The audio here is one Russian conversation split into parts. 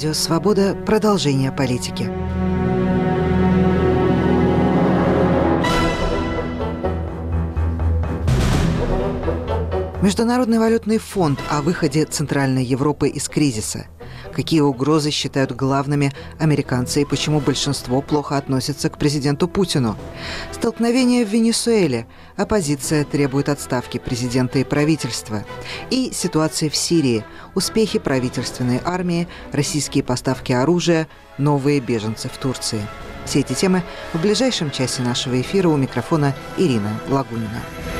Радио «Свобода». Продолжение политики. Международный валютный фонд о выходе Центральной Европы из кризиса. Какие угрозы считают главными американцы и почему большинство плохо относится к президенту Путину? Столкновение в Венесуэле. Оппозиция требует отставки президента и правительства. И ситуация в Сирии. Успехи правительственной армии, российские поставки оружия, новые беженцы в Турции. Все эти темы в ближайшем часе нашего эфира. У микрофона Ирина Лагунина.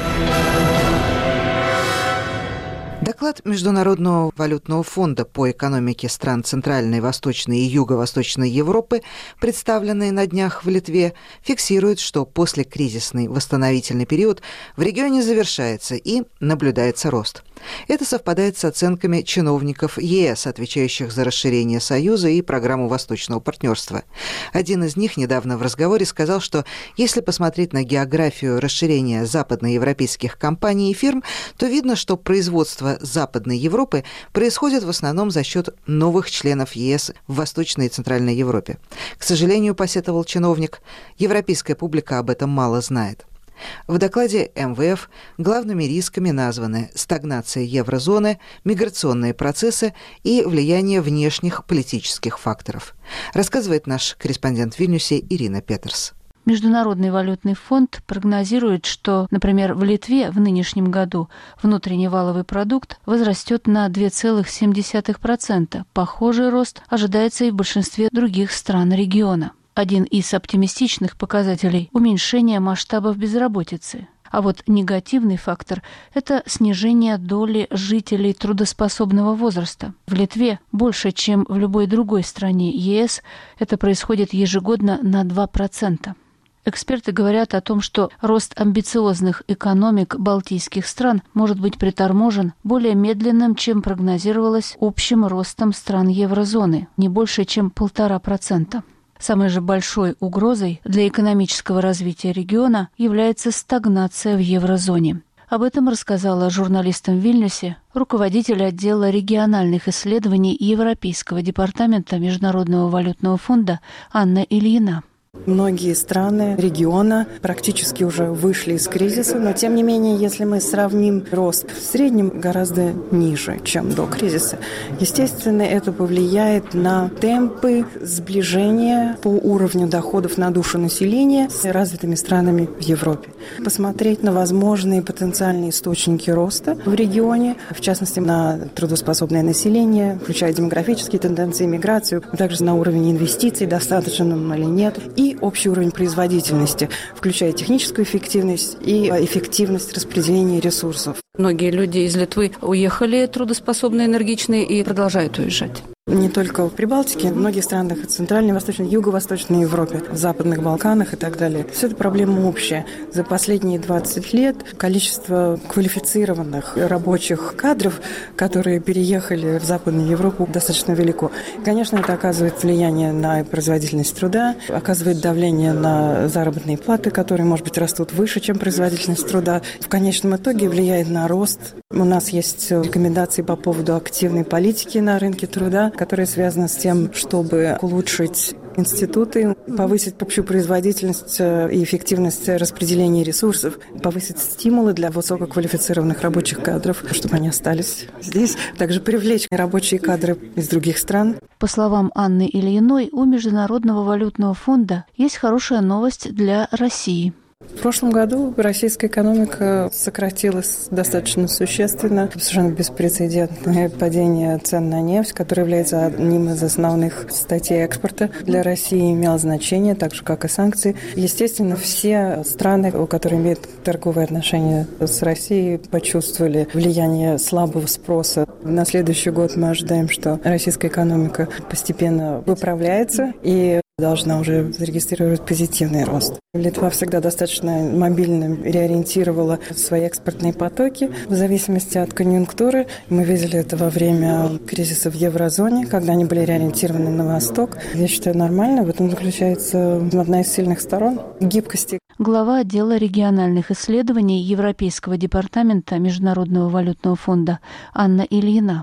Доклад Международного валютного фонда по экономике стран Центральной, Восточной и Юго-Восточной Европы, представленный на днях в Литве, фиксирует, что послекризисный восстановительный период в регионе завершается и наблюдается рост. Это совпадает с оценками чиновников ЕС, отвечающих за расширение Союза и программу Восточного партнерства. Один из них недавно в разговоре сказал, что если посмотреть на географию расширения западноевропейских компаний и фирм, то видно, что производство Западной Европы происходит в основном за счет новых членов ЕС в Восточной и Центральной Европе. К сожалению, посетовал чиновник, европейская публика об этом мало знает. В докладе МВФ главными рисками названы стагнация еврозоны, миграционные процессы и влияние внешних политических факторов. Рассказывает наш корреспондент в Вильнюсе Ирина Петерс. Международный валютный фонд прогнозирует, что, например, в Литве в нынешнем году внутренний валовый продукт возрастет на 2,7%. Похожий рост ожидается и в большинстве других стран региона. Один из оптимистичных показателей – уменьшение масштабов безработицы. А вот негативный фактор – это снижение доли жителей трудоспособного возраста. В Литве больше, чем в любой другой стране ЕС, это происходит ежегодно на 2%. Эксперты говорят о том, что рост амбициозных экономик балтийских стран может быть приторможен более медленным, чем прогнозировалось общим ростом стран еврозоны, не больше, чем 1,5%. Самой же большой угрозой для экономического развития региона является стагнация в еврозоне. Об этом рассказала журналистам в Вильнюсе руководитель отдела региональных исследований Европейского департамента Международного валютного фонда Анна Ильина. Многие страны региона практически уже вышли из кризиса, но тем не менее, если мы сравним рост в среднем гораздо ниже, чем до кризиса, естественно, это повлияет на темпы сближения по уровню доходов на душу населения с развитыми странами в Европе. Посмотреть на возможные потенциальные источники роста в регионе, в частности, на трудоспособное население, включая демографические тенденции, миграцию, а также на уровень инвестиций, достаточно он или нет, и общий уровень производительности, включая техническую эффективность и эффективность распределения ресурсов. Многие люди из Литвы уехали трудоспособные, энергичные и продолжают уезжать. Не только в Прибалтике, в многих странах Центральной, Восточной, Юго-Восточной Европе, в Западных Балканах и так далее. Все это проблема общая. За последние 20 лет количество квалифицированных рабочих кадров, которые переехали в Западную Европу, достаточно велико. Конечно, это оказывает влияние на производительность труда, оказывает давление на заработные платы, которые, может быть, растут выше, чем производительность труда. В конечном итоге влияет на рост. У нас есть рекомендации по поводу активной политики на рынке труда, которая связана с тем, чтобы улучшить институты, повысить общую производительность и эффективность распределения ресурсов, повысить стимулы для высококвалифицированных рабочих кадров, чтобы они остались здесь, также привлечь рабочие кадры из других стран. По словам Анны Ильиной, у Международного валютного фонда есть хорошая новость для России. В прошлом году российская экономика сократилась достаточно существенно. Совершенно беспрецедентное падение цен на нефть, которое является одним из основных статей экспорта для России, имело значение, так же, как и санкции. Естественно, все страны, которые имеют торговые отношения с Россией, почувствовали влияние слабого спроса. На следующий год мы ожидаем, что российская экономика постепенно выправляется и должна уже зарегистрировать позитивный рост. Литва всегда достаточно мобильно реориентировала свои экспортные потоки в зависимости от конъюнктуры. Мы видели это во время кризиса в еврозоне, когда они были реориентированы на восток. Я считаю, нормально. В этом заключается одна из сильных сторон гибкости. Глава отдела региональных исследований Европейского департамента Международного валютного фонда Анна Ильина.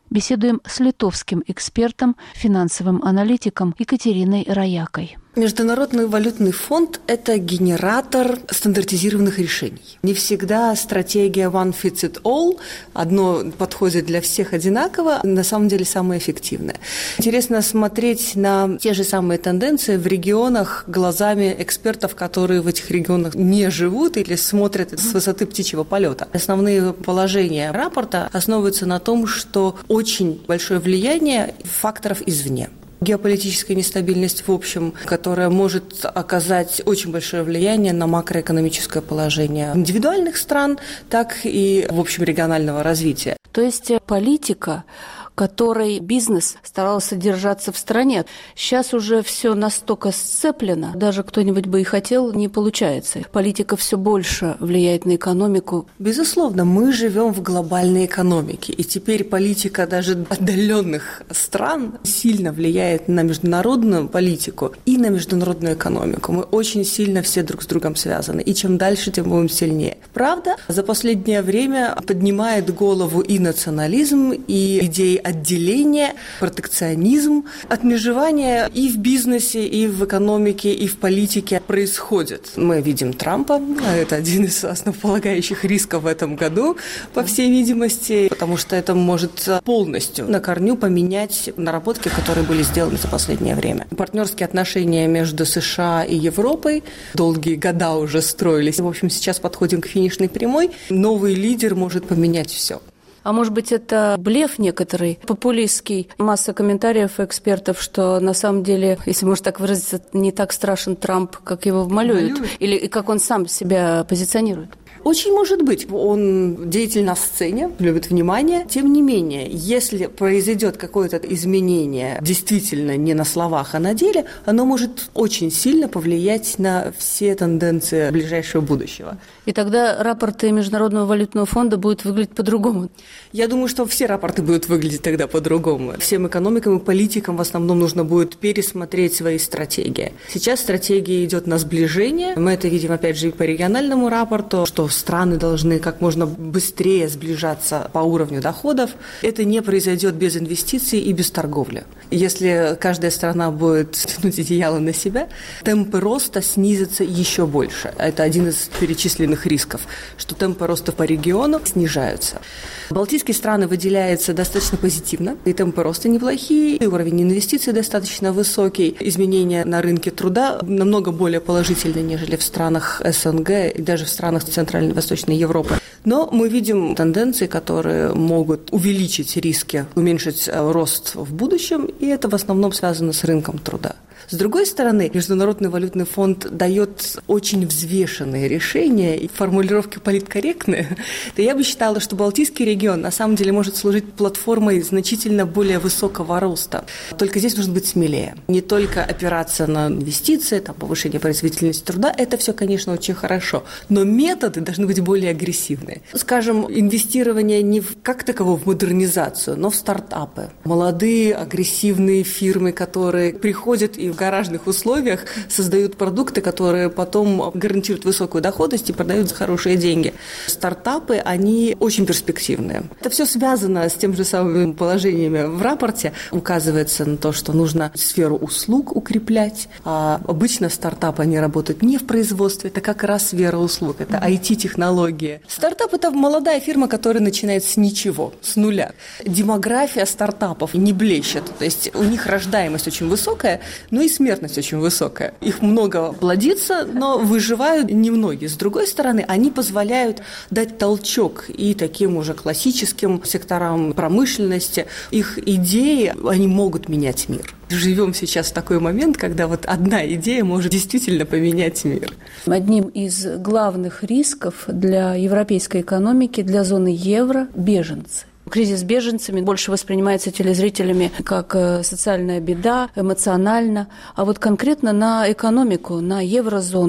Беседуем с литовским экспертом, финансовым аналитиком Екатериной Роякой. Международный валютный фонд – это генератор стандартизированных решений. Не всегда стратегия one fits it all, одно подходит для всех одинаково, на самом деле самое эффективное. Интересно смотреть на те же самые тенденции в регионах глазами экспертов, которые в этих регионах не живут или смотрят с высоты птичьего полета. Основные положения рапорта основываются на том, что очень большое влияние факторов извне. Геополитическая нестабильность в общем, которая может оказать очень большое влияние на макроэкономическое положение индивидуальных стран, так и, в общем, регионального развития. То есть политика, которой бизнес старался держаться в стране. Сейчас уже все настолько сцеплено, даже кто-нибудь бы и хотел, не получается. Политика все больше влияет на экономику. Безусловно, мы живем в глобальной экономике, и теперь политика даже отдаленных стран сильно влияет на международную политику и на международную экономику. Мы очень сильно все друг с другом связаны, и чем дальше, тем будем сильнее. Правда, за последнее время поднимает голову и национализм, и идеи отделения, протекционизм, отмежевание и в бизнесе, и в экономике, и в политике происходит. Мы видим Трампа, это один из основополагающих рисков в этом году, по всей видимости, потому что это может полностью на корню поменять наработки, которые были сделаны за последнее время. Партнерские отношения между США и Европой долгие года уже строились. В общем, сейчас подходим к финишной прямой. Новый лидер может поменять все. А может быть, это блеф некоторый, популистский? Масса комментариев экспертов, что на самом деле, если можно так выразиться, не так страшен Трамп, как его малюют, или как он сам себя позиционирует. Очень может быть. Он деятель на сцене, любит внимание. Тем не менее, если произойдет какое-то изменение действительно не на словах, а на деле, оно может очень сильно повлиять на все тенденции ближайшего будущего. И тогда рапорты Международного валютного фонда будут выглядеть по-другому. Я думаю, что все рапорты будут выглядеть тогда по-другому. Всем экономикам и политикам в основном нужно будет пересмотреть свои стратегии. Сейчас стратегия идет на сближение. Мы это видим, опять же, и по региональному рапорту, что страны должны как можно быстрее сближаться по уровню доходов. Это не произойдет без инвестиций и без торговли. Если каждая страна будет тянуть одеяло на себя, темпы роста снизятся еще больше. Это один из перечисленных рисков, что темпы роста по региону снижаются. Балтийские страны выделяются достаточно позитивно, и темпы роста неплохие, и уровень инвестиций достаточно высокий. Изменения на рынке труда намного более положительные, нежели в странах СНГ и даже в странах Центральной и Восточной Европы. Но мы видим тенденции, которые могут увеличить риски, уменьшить рост в будущем, и это в основном связано с рынком труда. С другой стороны, Международный валютный фонд дает очень взвешенные решения и формулировки политкорректные. То я бы считала, что Балтийский регион на самом деле может служить платформой значительно более высокого роста. Только здесь нужно быть смелее. Не только опираться на инвестиции, повышение производительности труда, это все, конечно, очень хорошо, но методы должны быть более агрессивные. Скажем, инвестирование не как таково в модернизацию, но в стартапы. Молодые, агрессивные фирмы, которые приходят и в гаражных условиях создают продукты, которые потом гарантируют высокую доходность и продают за хорошие деньги. Стартапы, они очень перспективные. Это все связано с тем же самыми положениями в рапорте. Указывается на то, что нужно сферу услуг укреплять, а обычно стартапы, они работают не в производстве, это как раз сфера услуг, это IT-технологии. Стартап – это молодая фирма, которая начинает с ничего, с нуля. Демография стартапов не блещет, то есть у них рождаемость очень высокая, но и смертность очень высокая. Их много плодится, но выживают немногие. С другой стороны, они позволяют дать толчок и таким уже классическим секторам промышленности. Их идеи, они могут менять мир. Живем сейчас в такой момент, когда одна идея может действительно поменять мир. Одним из главных рисков для европейской экономики, для зоны евро – беженцы. Кризис с беженцами больше воспринимается телезрителями как социальная беда, эмоционально. А конкретно на экономику, на еврозону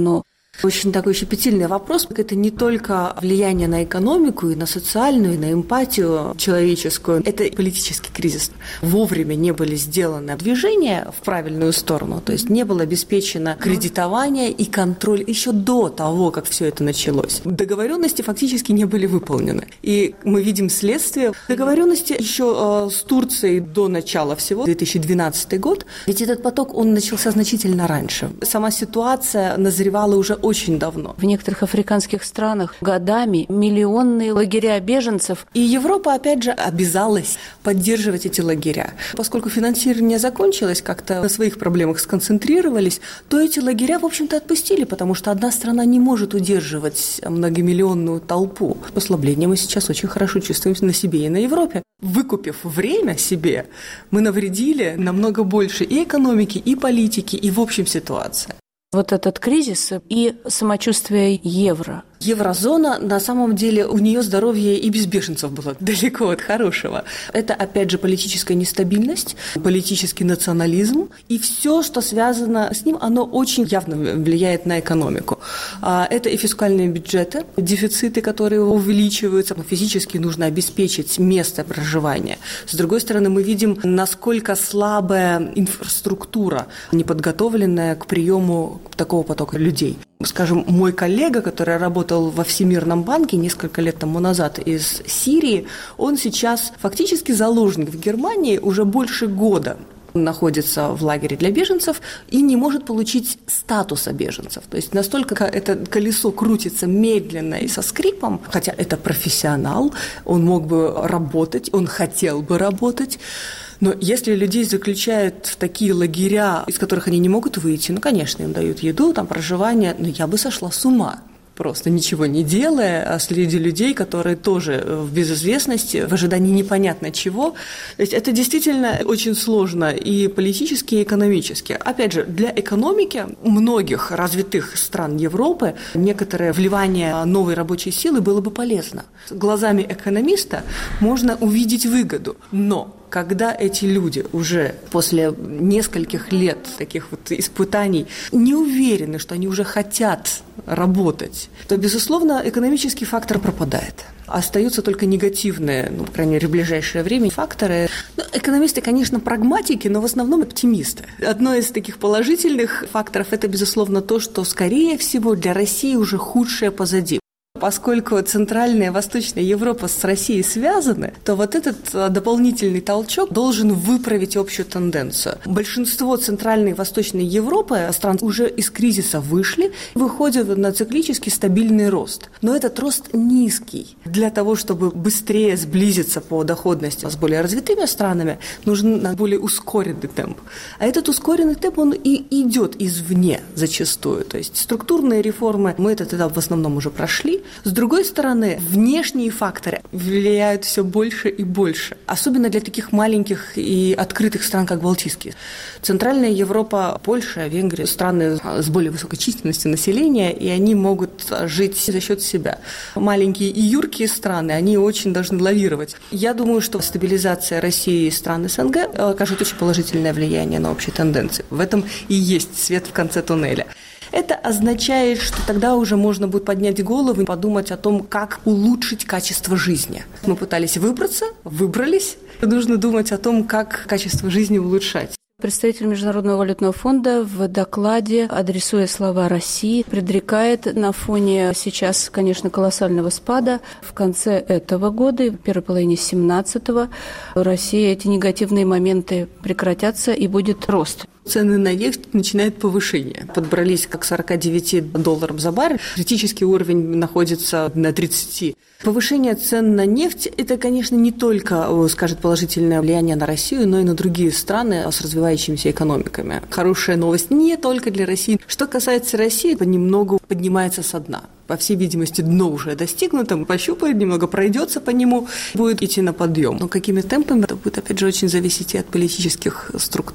Очень такой щепетильный вопрос. Это не только влияние на экономику, и на социальную, и на эмпатию человеческую. Это политический кризис. Вовремя не были сделаны движения в правильную сторону, то есть не было обеспечено кредитование и контроль еще до того, как все это началось. Договоренности фактически не были выполнены. И мы видим следствие. Договоренности еще с Турцией до начала всего, 2012 год. Ведь этот поток, он начался значительно раньше. Сама ситуация назревала уже очень давно. В некоторых африканских странах годами миллионные лагеря беженцев. И Европа, опять же, обязалась поддерживать эти лагеря. Поскольку финансирование закончилось, как-то на своих проблемах сконцентрировались, то эти лагеря, в общем-то, отпустили, потому что одна страна не может удерживать многомиллионную толпу. Послабление мы сейчас очень хорошо чувствуем на себе и на Европе. Выкупив время себе, мы навредили намного больше и экономике, и политике, и в общем ситуации. Вот этот кризис и самочувствие евро. Еврозона, на самом деле, у нее здоровье и без беженцев было далеко от хорошего. Это, опять же, политическая нестабильность, политический национализм, и все, что связано с ним, оно очень явно влияет на экономику. Это и фискальные бюджеты, дефициты, которые увеличиваются. Физически нужно обеспечить место проживания. С другой стороны, мы видим, насколько слабая инфраструктура, неподготовленная к приему такого потока людей. Скажем, мой коллега, который работал во Всемирном банке несколько лет тому назад из Сирии, он сейчас фактически заложник в Германии уже больше года. Он находится в лагере для беженцев и не может получить статуса беженцев. То есть настолько это колесо крутится медленно и со скрипом, хотя это профессионал, он мог бы работать, он хотел бы работать. Но если людей заключают в такие лагеря, из которых они не могут выйти, конечно, им дают еду, там проживание, но я бы сошла с ума. Просто ничего не делая, а среди людей, которые тоже в безызвестности, в ожидании непонятно чего. То есть это действительно очень сложно и политически, и экономически. Опять же, для экономики многих развитых стран Европы некоторое вливание новой рабочей силы было бы полезно. Глазами экономиста можно увидеть выгоду, но когда эти люди уже после нескольких лет таких вот испытаний не уверены, что они уже хотят работать, то, безусловно, экономический фактор пропадает. Остаются только негативные, по крайней мере, в ближайшее время факторы. Экономисты, конечно, прагматики, но в основном оптимисты. Одно из таких положительных факторов – это, безусловно, то, что, скорее всего, для России уже худшее позади. Поскольку Центральная и Восточная Европа с Россией связаны, то вот этот дополнительный толчок должен выправить общую тенденцию. Большинство Центральной и Восточной Европы стран уже из кризиса вышли, выходят на циклический стабильный рост. Но этот рост низкий. Для того, чтобы быстрее сблизиться по доходности с более развитыми странами, нужен более ускоренный темп. А этот ускоренный темп, он и идет извне зачастую. То есть структурные реформы, мы этот этап в основном уже прошли. С другой стороны, внешние факторы влияют все больше и больше, особенно для таких маленьких и открытых стран, как Балтийские. Центральная Европа, Польша, Венгрия – страны с более высокой численностью населения, и они могут жить за счет себя. Маленькие и юркие страны, они очень должны лавировать. Я думаю, что стабилизация России и стран СНГ окажет очень положительное влияние на общие тенденции. В этом и есть свет в конце туннеля. Это означает, что тогда уже можно будет поднять голову и подумать о том, как улучшить качество жизни. Мы пытались выбраться, выбрались. Нужно думать о том, как качество жизни улучшать. Представитель Международного валютного фонда в докладе, адресуя слова России, предрекает на фоне сейчас, конечно, колоссального спада в конце этого года, в первой половине 2017-го, в России эти негативные моменты прекратятся и будет рост. Цены на нефть начинают повышение. Подбрались к $49 за баррель. Критический уровень находится на 30. Повышение цен на нефть – это, конечно, не только скажет положительное влияние на Россию, но и на другие страны с развивающимися экономиками. Хорошая новость не только для России. Что касается России, понемногу поднимается со дна. По всей видимости, дно уже достигнуто, пощупает, немного пройдется по нему, будет идти на подъем. Но какими темпами, это будет, опять же, очень зависеть и от политических структур.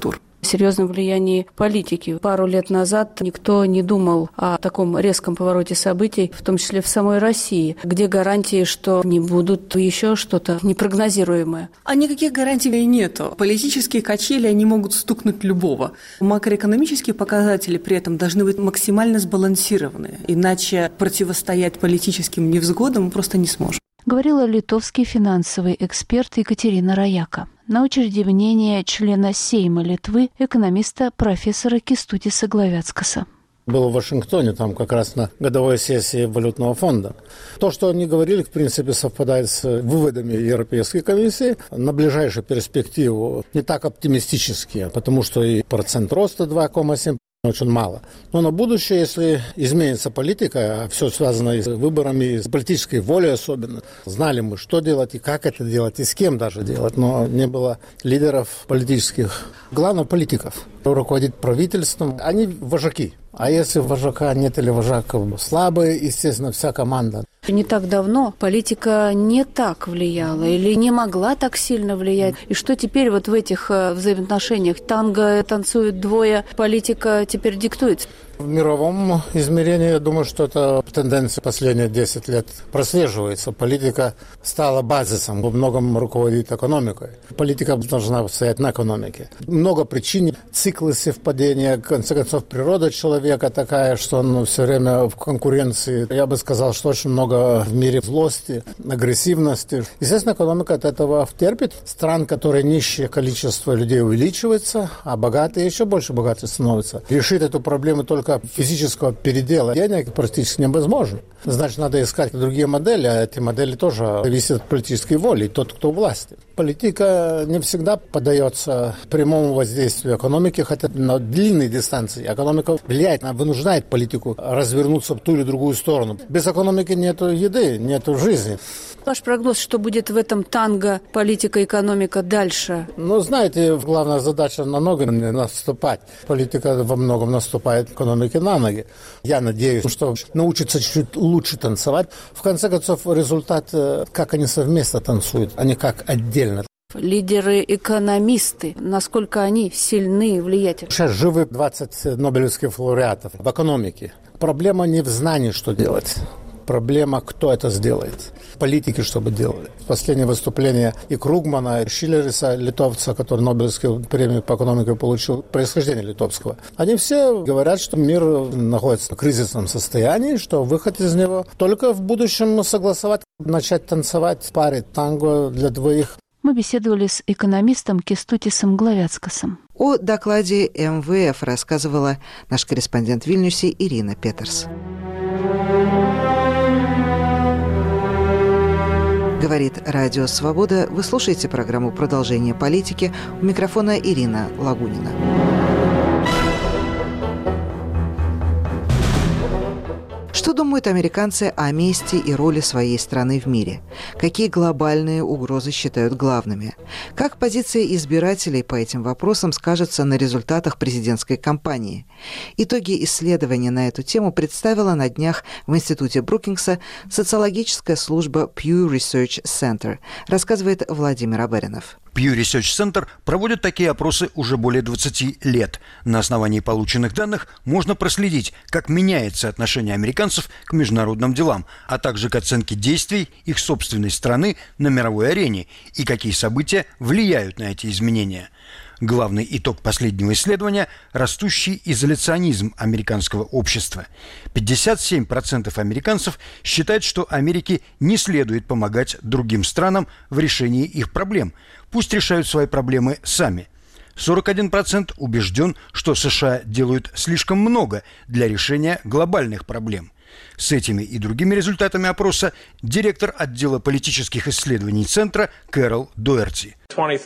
серьезном влиянии политики. Пару лет назад никто не думал о таком резком повороте событий, в том числе в самой России. Где гарантии, что не будут еще что-то непрогнозируемое? А никаких гарантий и нету. Политические качели, они могут стукнуть любого. Макроэкономические показатели при этом должны быть максимально сбалансированы. Иначе противостоять политическим невзгодам мы просто не сможем. Говорила литовский финансовый эксперт Екатерина Рояка. На очереди мнение члена Сейма Литвы, экономиста профессора Кестутиса Главяцкаса. Был в Вашингтоне, там как раз на годовой сессии валютного фонда. То, что они говорили, в принципе, совпадает с выводами Европейской комиссии. На ближайшую перспективу не так оптимистические, потому что и процент роста 2,7%. Очень мало. Но на будущее, если изменится политика, а все связано с выборами, с политической волей особенно, знали мы, что делать и как это делать, и с кем даже делать, но не было лидеров политических. Главное, политиков. Руководить правительством, они вожаки. А если вожака нет или вожак слабый, естественно, вся команда. Не так давно политика не так влияла или не могла так сильно влиять. И что теперь вот в этих взаимоотношениях? Танго танцуют двое, политика теперь диктует. В мировом измерении, я думаю, что это тенденция последние 10 лет прослеживается. Политика стала базисом, во многом руководит экономикой. Политика должна стоять на экономике. Много причин, циклы совпадения, в конце концов, природа человека такая, что он все время в конкуренции. Я бы сказал, что очень много в мире злости, агрессивности. Естественно, экономика от этого терпит. Стран, которые нищие, количество людей увеличивается, а богатые еще больше богатые становятся. Решить эту проблему только физического передела денег практически невозможно. Значит, надо искать другие модели, а эти модели тоже зависят от политической воли, тот, кто у власти. Политика не всегда поддается прямому воздействию экономики, хотя на длинной дистанции. Экономика влияет, она вынуждает политику развернуться в ту или другую сторону. Без экономики нет еды, нет жизни. Ваш прогноз, что будет в этом танго политика, экономика дальше? Ну, знаете, главная задача на ноги не наступать. Политика во многом наступает экономике на ноги. Я надеюсь, что научатся чуть-чуть лучше танцевать. В конце концов, результат, как они совместно танцуют, а не как отдельно. Лидеры-экономисты, насколько они сильны и влиятельны? Сейчас живы 20 нобелевских лауреатов в экономике. Проблема не в знании, что делать. Проблема, кто это сделает. Политики, чтобы делали. Последнее выступление и Кругмана, и Шиллериса, литовца, который Нобелевскую премию по экономике получил, происхождение литовского. Они все говорят, что мир находится в кризисном состоянии, что выход из него только в будущем согласовать, начать танцевать в паре танго для двоих. Мы беседовали с экономистом Кестутисом Главяцкасом. О докладе МВФ рассказывала наш корреспондент в Вильнюсе Ирина Петерс. Говорит Радио Свобода. Вы слушаете программу «Продолжение политики». У микрофона Ирина Лагунина. Что думают американцы о месте и роли своей страны в мире? Какие глобальные угрозы считают главными? Как позиция избирателей по этим вопросам скажется на результатах президентской кампании? Итоги исследования на эту тему представила на днях в Институте Брукингса социологическая служба Pew Research Center, рассказывает Владимир Аберинов. Pew Research Center проводит такие опросы уже более 20 лет. На основании полученных данных можно проследить, как меняется отношение американцев к международным делам, а также к оценке действий их собственной страны на мировой арене и какие события влияют на эти изменения. Главный итог последнего исследования – растущий изоляционизм американского общества. 57% американцев считают, что Америке не следует помогать другим странам в решении их проблем. Пусть решают свои проблемы сами. 41% убежден, что США делают слишком много для решения глобальных проблем. С этими и другими результатами опроса директор отдела политических исследований Центра Кэрол Доерти.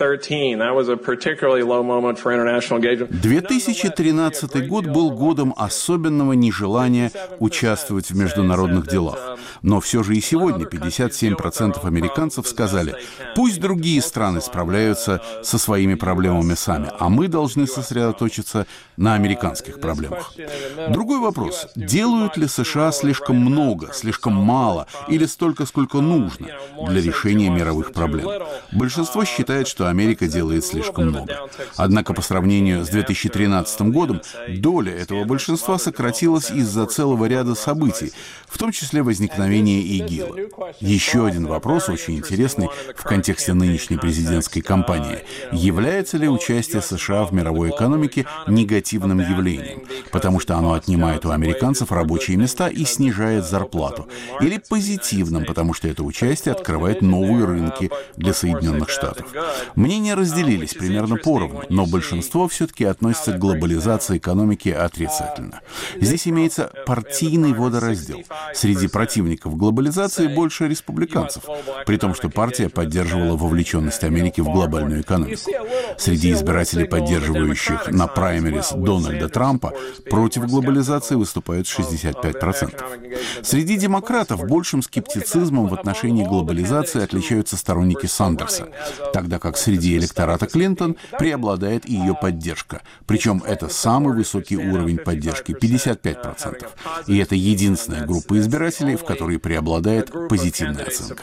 2013 год был годом особенного нежелания участвовать в международных делах. Но все же и сегодня 57% американцев сказали, пусть другие страны справляются со своими проблемами сами, а мы должны сосредоточиться на американских проблемах. Другой вопрос, делают ли США слишком много, слишком мало или столько, сколько нужно для решения мировых проблем? Большинство считает, считает, что Америка делает слишком много. Однако по сравнению с 2013 годом доля этого большинства сократилась из-за целого ряда событий, в том числе возникновения ИГИЛа. Еще один вопрос, очень интересный в контексте нынешней президентской кампании. Является ли участие США в мировой экономике негативным явлением, потому что оно отнимает у американцев рабочие места и снижает зарплату, или позитивным, потому что это участие открывает новые рынки для Соединенных Штатов? Мнения разделились примерно поровну, но большинство все-таки относится к глобализации экономики отрицательно. Здесь имеется партийный водораздел. Среди противников глобализации больше республиканцев, при том, что партия поддерживала вовлеченность Америки в глобальную экономику. Среди избирателей, поддерживающих на праймерис Дональда Трампа, против глобализации выступают 65%. Среди демократов большим скептицизмом в отношении глобализации отличаются сторонники Сандерса, тогда как среди электората Клинтон преобладает и ее поддержка. Причем это самый высокий уровень поддержки – 55%. И это единственная группа избирателей, в которой преобладает позитивная оценка.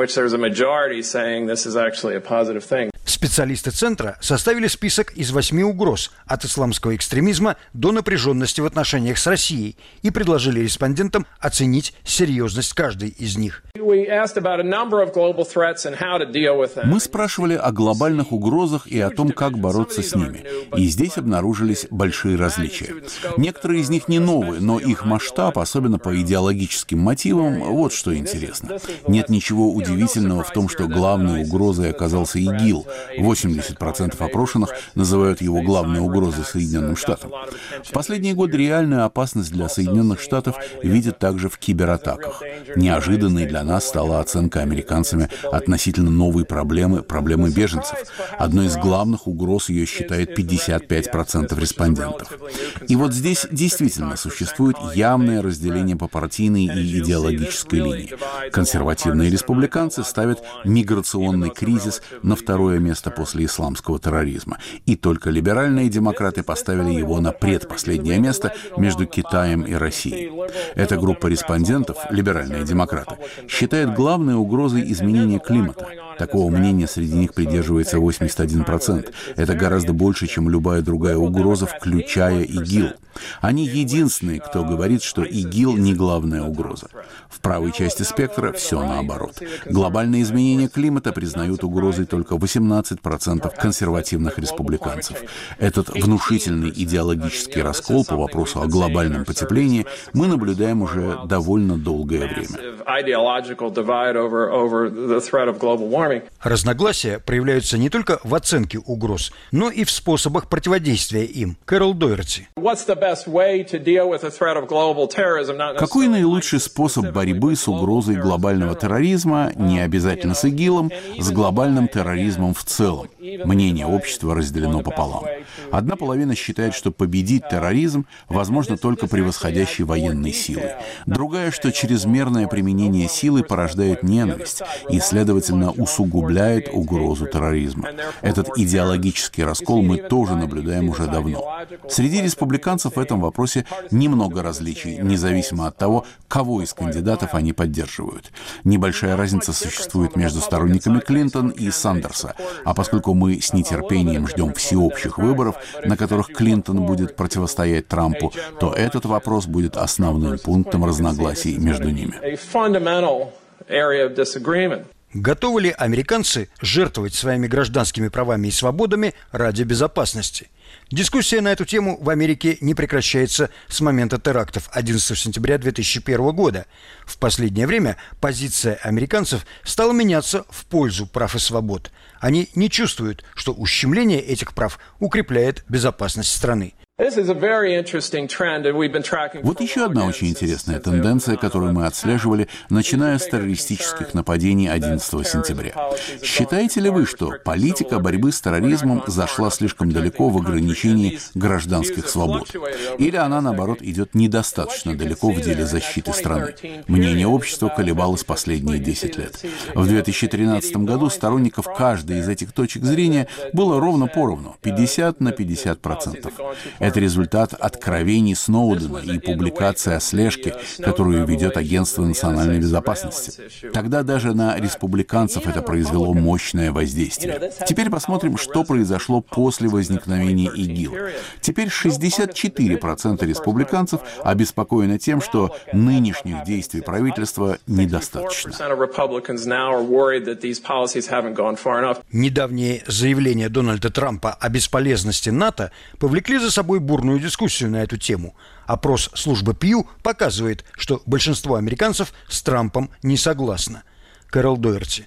Специалисты Центра составили список из 8 угроз от исламского экстремизма до напряженности в отношениях с Россией и предложили респондентам оценить серьезность каждой из них. Мы спрашивали о глобальных угрозах и о том, как бороться с ними. И здесь обнаружились большие различия. Некоторые из них не новые, но их масштаб, особенно по идеологическим мотивам, вот что интересно. Нет ничего удивительного в том, что главной угрозой оказался ИГИЛ. 80% опрошенных называют его главной угрозой Соединенным Штатам. В последние годы реальную опасность для Соединенных Штатов видят также в кибератаках. Неожиданной для нас стала оценка американцами относительно новой проблемы беженцев. Одной из главных угроз ее считает 55% респондентов. И вот здесь действительно существует явное разделение по партийной и идеологической линии. Консервативные республиканцы ставят миграционный кризис на второе место после исламского терроризма. И только либеральные демократы поставили его на предпоследнее место между Китаем и Россией. Эта группа респондентов, либеральные демократы, считает главной угрозой изменения климата. Такого мнения среди них придерживается 81%. Это гораздо больше, чем любая другая угроза, включая ИГИЛ. Они единственные, кто говорит, что ИГИЛ не главная угроза. В правой части спектра все наоборот. Глобальные изменения климата признают угрозой только 18% консервативных республиканцев. Этот внушительный идеологический раскол по вопросу о глобальном потеплении мы наблюдаем уже довольно долгое время. Разногласия проявляются не только в оценке угроз, но и в способах противодействия им. Кэрол Дойерти. Какой наилучший способ борьбы с угрозой глобального терроризма, не обязательно с ИГИЛом, с глобальным терроризмом в целом? Мнение общества разделено пополам. Одна половина считает, что победить терроризм возможно только превосходящей военной силой. Другая, что чрезмерное применение силы порождает ненависть и, следовательно, усугубляет угрозу терроризма. Этот идеологический раскол мы тоже наблюдаем уже давно. Среди республиканцев в этом вопросе немного различий, независимо от того, кого из кандидатов они поддерживают. Небольшая разница существует между сторонниками Клинтон и Сандерса, а поскольку мы с нетерпением ждем всеобщих выборов, на которых Клинтон будет противостоять Трампу, то этот вопрос будет основным пунктом разногласий между ними. Готовы ли американцы жертвовать своими гражданскими правами и свободами ради безопасности? Дискуссия на эту тему в Америке не прекращается с момента терактов 11 сентября 2001 года. В последнее время позиция американцев стала меняться в пользу прав и свобод. Они не чувствуют, что ущемление этих прав укрепляет безопасность страны. Вот еще одна очень интересная тенденция, которую мы отслеживали, начиная с террористических нападений 11 сентября. Считаете ли вы, что политика борьбы с терроризмом зашла слишком далеко в ограничении гражданских свобод? Или она, наоборот, идет недостаточно далеко в деле защиты страны? Мнение общества колебалось последние 10 лет. В 2013 году сторонников каждой из этих точек зрения было ровно поровну, 50 на 50%. Это результат откровений Сноудена и публикации о слежке, которую ведет Агентство национальной безопасности. Тогда даже на республиканцев это произвело мощное воздействие. Теперь посмотрим, что произошло после возникновения ИГИЛ. Теперь 64% республиканцев обеспокоены тем, что нынешних действий правительства недостаточно. Недавние заявления Дональда Трампа о бесполезности НАТО повлекли за собой бурную дискуссию на эту тему. Опрос службы Pew показывает, что большинство американцев с Трампом не согласно. Кэрол Доерти.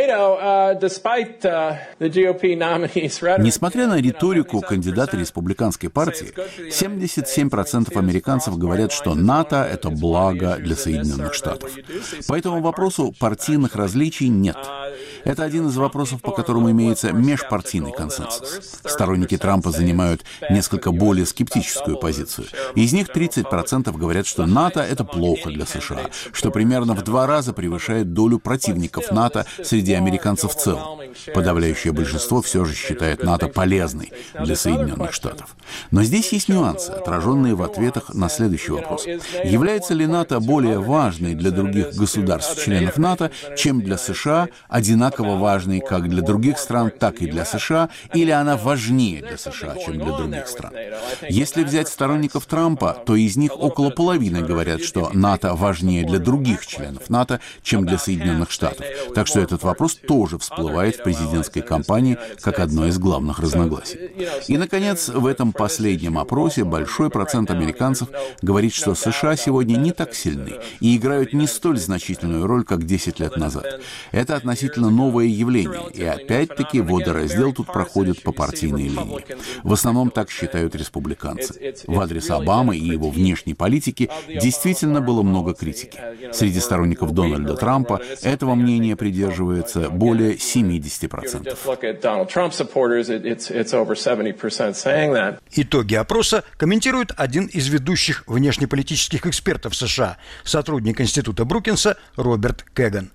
Несмотря на риторику кандидата республиканской партии, 77% американцев говорят, что НАТО — это благо для Соединенных Штатов. По этому вопросу партийных различий нет. Это один из вопросов, по которому имеется межпартийный консенсус. Сторонники Трампа занимают несколько более скептическую позицию. Из них 30% говорят, что НАТО — это плохо для США, что примерно в 2 раза превышает долю противников НАТО среди американцев в целом. Подавляющее большинство все же считает НАТО полезной для Соединенных Штатов. Но здесь есть нюансы, отраженные в ответах на следующий вопрос. Является ли НАТО более важной для других государств-членов НАТО, чем для США, одинаково важной как для других стран, так и для США, или она важнее для США, чем для других стран? Если взять сторонников Трампа, то из них около половины говорят, что НАТО важнее для других членов НАТО, чем для Соединенных Штатов. Так что этот вопрос тоже всплывает в президентской кампании как одно из главных разногласий. И, наконец, в этом последнем опросе большой процент американцев говорит, что США сегодня не так сильны и играют не столь значительную роль, как 10 лет назад. Это относительно новое явление, и опять-таки водораздел тут проходит по партийной линии. В основном так считают республиканцы. В адрес Обамы и его внешней политики действительно было много критики. Среди сторонников Дональда Трампа этого мнения придерживаются более 70%. Итоги опроса комментирует один из ведущих внешнеполитических экспертов США, сотрудник Института Брукинса Роберт Кэган.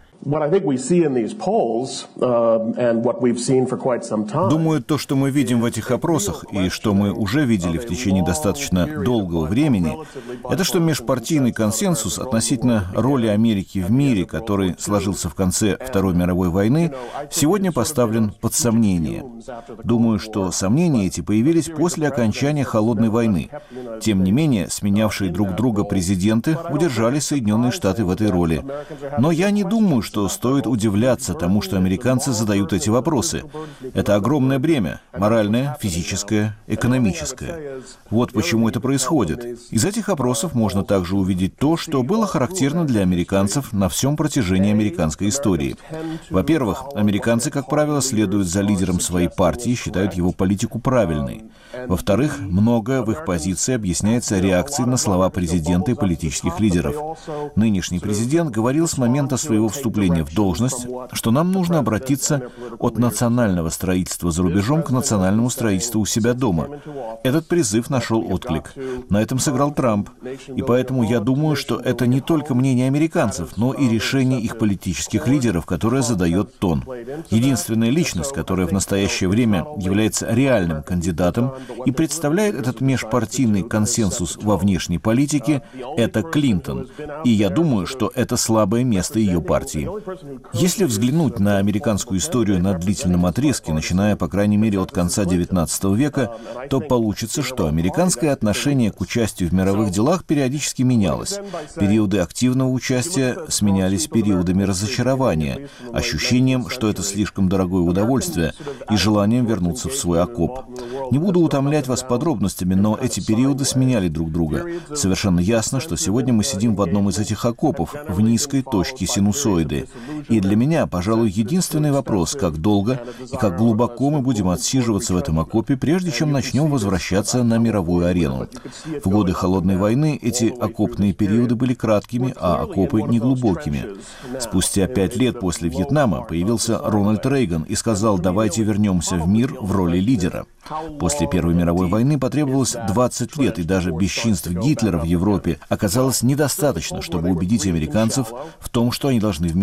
Думаю, то, что мы видим в этих опросах, и что мы уже видели в течение достаточно долгого времени, это что межпартийный консенсус относительно роли Америки в мире, который сложился в конце Второй мировой войны, сегодня поставлен под сомнение. Думаю, что сомнения эти появились после окончания Холодной войны. Тем не менее, сменявшие друг друга президенты удержали Соединенные Штаты в этой роли. Но я не думаю, что стоит удивляться тому, что американцы задают эти вопросы. Это огромное бремя – моральное, физическое, экономическое. Вот почему это происходит. Из этих опросов можно также увидеть то, что было характерно для американцев на всем протяжении американской истории. Во-первых, американцы, как правило, следуют за лидером своей партии и считают его политику правильной. Во-вторых, многое в их позиции объясняется реакцией на слова президента и политических лидеров. Нынешний президент говорил с момента своего вступления в должность, что нам нужно обратиться от национального строительства за рубежом к национальному строительству у себя дома. Этот призыв нашел отклик. На этом сыграл Трамп. И поэтому я думаю, что это не только мнение американцев, но и решение их политических лидеров, которое задает тон. Единственная личность, которая в настоящее время является реальным кандидатом и представляет этот межпартийный консенсус во внешней политике, это Клинтон. И я думаю, что это слабое место ее партии. Если взглянуть на американскую историю на длительном отрезке, начиная, по крайней мере, от конца XIX века, то получится, что американское отношение к участию в мировых делах периодически менялось. Периоды активного участия сменялись периодами разочарования, ощущением, что это слишком дорогое удовольствие, и желанием вернуться в свой окоп. Не буду утомлять вас подробностями, но эти периоды сменяли друг друга. Совершенно ясно, что сегодня мы сидим в одном из этих окопов, в низкой точке синусоиды. И для меня, пожалуй, единственный вопрос, как долго и как глубоко мы будем отсиживаться в этом окопе, прежде чем начнем возвращаться на мировую арену. В годы Холодной войны эти окопные периоды были краткими, а окопы неглубокими. Спустя 5 лет после Вьетнама появился Рональд Рейган и сказал: «Давайте вернемся в мир в роли лидера». После Первой мировой войны потребовалось 20 лет, и даже бесчинств Гитлера в Европе оказалось недостаточно, чтобы убедить американцев в том, что они должны вмешаться.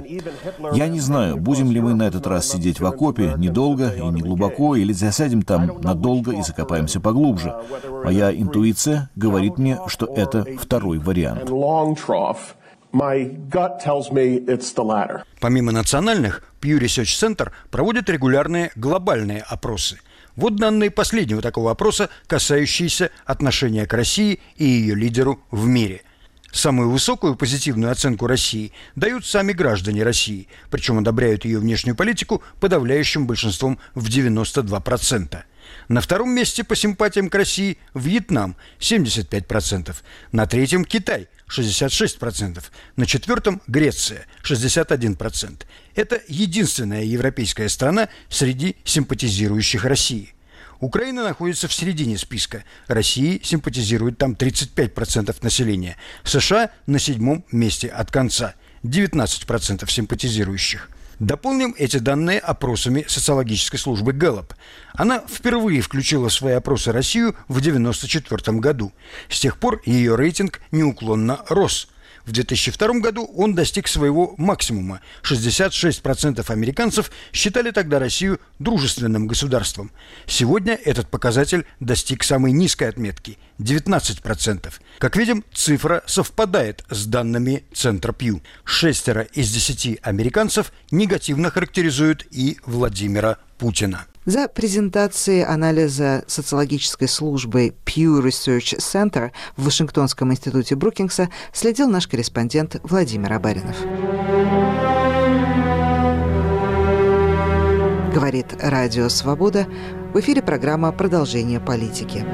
Я не знаю, будем ли мы на этот раз сидеть в окопе недолго и не глубоко, или засядем там надолго и закопаемся поглубже. Моя интуиция говорит мне, что это второй вариант. Помимо национальных, Pew Research Center проводит регулярные глобальные опросы. Вот данные последнего такого опроса, касающиеся отношения к России и ее лидеру в мире. Самую высокую позитивную оценку России дают сами граждане России, причем одобряют ее внешнюю политику подавляющим большинством в 92%. На втором месте по симпатиям к России Вьетнам – 75%, на третьем – Китай – 66%, на четвертом – Греция – 61%. Это единственная европейская страна среди симпатизирующих России. Украина находится в середине списка. России симпатизирует там 35% населения. США на 7-м месте от конца. 19% симпатизирующих. Дополним эти данные опросами социологической службы Gallup. Она впервые включила в свои опросы Россию в 1994 году. С тех пор ее рейтинг неуклонно рос. В 2002 году он достиг своего максимума. 66% американцев считали тогда Россию дружественным государством. Сегодня этот показатель достиг самой низкой отметки – 19%. Как видим, цифра совпадает с данными Центра Пью. 6 из 10 американцев негативно характеризуют и Владимира Путина. За презентацией анализа социологической службы Pew Research Center в Вашингтонском институте Брукингса следил наш корреспондент Владимир Абаринов. Говорит Радио Свобода. В эфире программа «Продолжение политики».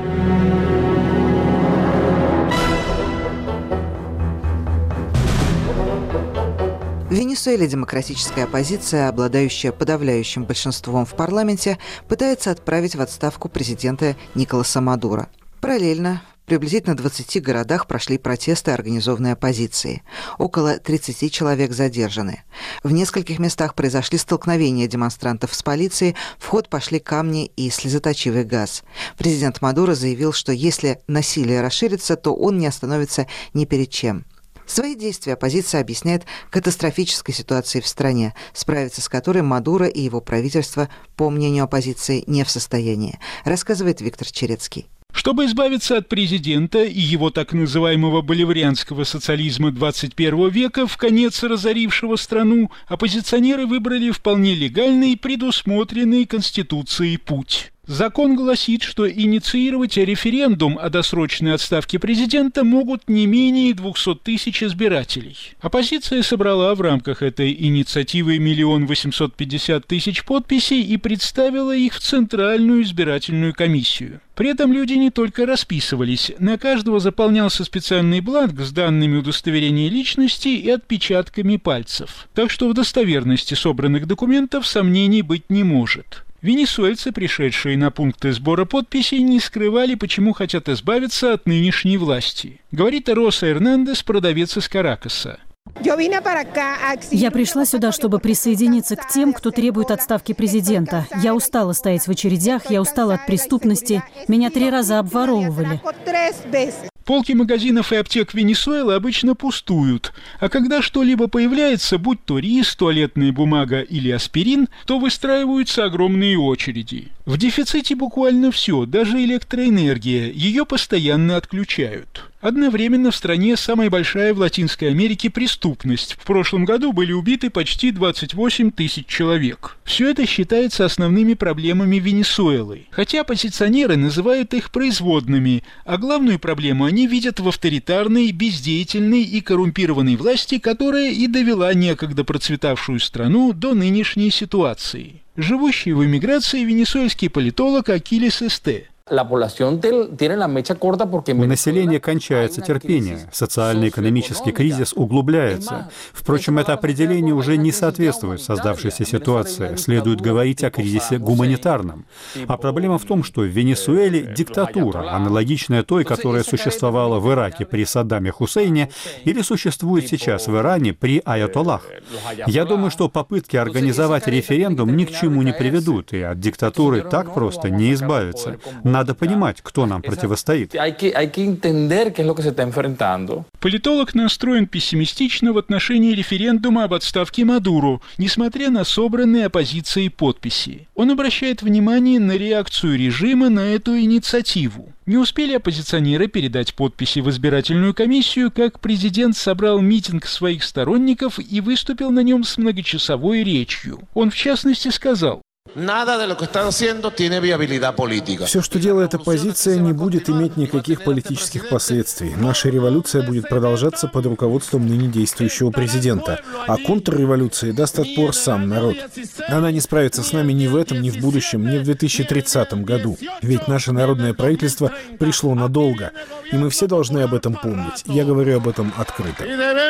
В Венесуэле демократическая оппозиция, обладающая подавляющим большинством в парламенте, пытается отправить в отставку президента Николаса Мадуро. Параллельно в приблизительно 20 городах прошли протесты организованной оппозиции. Около 30 человек задержаны. В нескольких местах произошли столкновения демонстрантов с полицией, в ход пошли камни и слезоточивый газ. Президент Мадуро заявил, что если насилие расширится, то он не остановится ни перед чем. Свои действия оппозиция объясняет катастрофической ситуацией в стране, справиться с которой Мадуро и его правительство, по мнению оппозиции, не в состоянии, рассказывает Виктор Черецкий. Чтобы избавиться от президента и его так называемого боливарианского социализма 21 века, вконец разорившего страну, оппозиционеры выбрали вполне легальный, предусмотренный Конституцией путь. Закон гласит, что инициировать референдум о досрочной отставке президента могут не менее 200 тысяч избирателей. Оппозиция собрала в рамках этой инициативы 1 850 000 подписей и представила их в Центральную избирательную комиссию. При этом люди не только расписывались, на каждого заполнялся специальный бланк с данными удостоверения личности и отпечатками пальцев. Так что в достоверности собранных документов сомнений быть не может. Венесуэльцы, пришедшие на пункты сбора подписей, не скрывали, почему хотят избавиться от нынешней власти. Говорит Роса Эрнандес, продавец из Каракаса. Я пришла сюда, чтобы присоединиться к тем, кто требует отставки президента. Я устала стоять в очередях, я устала от преступности. Меня 3 раза обворовывали. Полки магазинов и аптек Венесуэлы обычно пустуют, а когда что-либо появляется, будь то рис, туалетная бумага или аспирин, то выстраиваются огромные очереди. В дефиците буквально все, даже электроэнергия, ее постоянно отключают. Одновременно в стране самая большая в Латинской Америке преступность. В прошлом году были убиты почти 28 тысяч человек. Все это считается основными проблемами Венесуэлы. Хотя оппозиционеры называют их производными, а главную проблему они видят в авторитарной, бездеятельной и коррумпированной власти, которая и довела некогда процветавшую страну до нынешней ситуации. Живущий в эмиграции венесуэльский политолог Акилес Эсте. У населения кончается терпение, социально-экономический кризис углубляется. Впрочем, это определение уже не соответствует создавшейся ситуации. Следует говорить о кризисе гуманитарном. А проблема в том, что в Венесуэле диктатура, аналогичная той, которая существовала в Ираке при Саддаме Хусейне или существует сейчас в Иране при Аятоллах. Я думаю, что попытки организовать референдум ни к чему не приведут, и от диктатуры так просто не избавиться. Надо понимать, кто нам противостоит. Политолог настроен пессимистично в отношении референдума об отставке Мадуро, несмотря на собранные оппозицией подписи. Он обращает внимание на реакцию режима на эту инициативу. Не успели оппозиционеры передать подписи в избирательную комиссию, как президент собрал митинг своих сторонников и выступил на нем с многочасовой речью. Он, в частности, сказал: все, что делает оппозиция, не будет иметь никаких политических последствий. Наша революция будет продолжаться под руководством ныне действующего президента. А контрреволюции даст отпор сам народ. Она не справится с нами ни в этом, ни в будущем, ни в 2030 году. Ведь наше народное правительство пришло надолго. И мы все должны об этом помнить. Я говорю об этом открыто.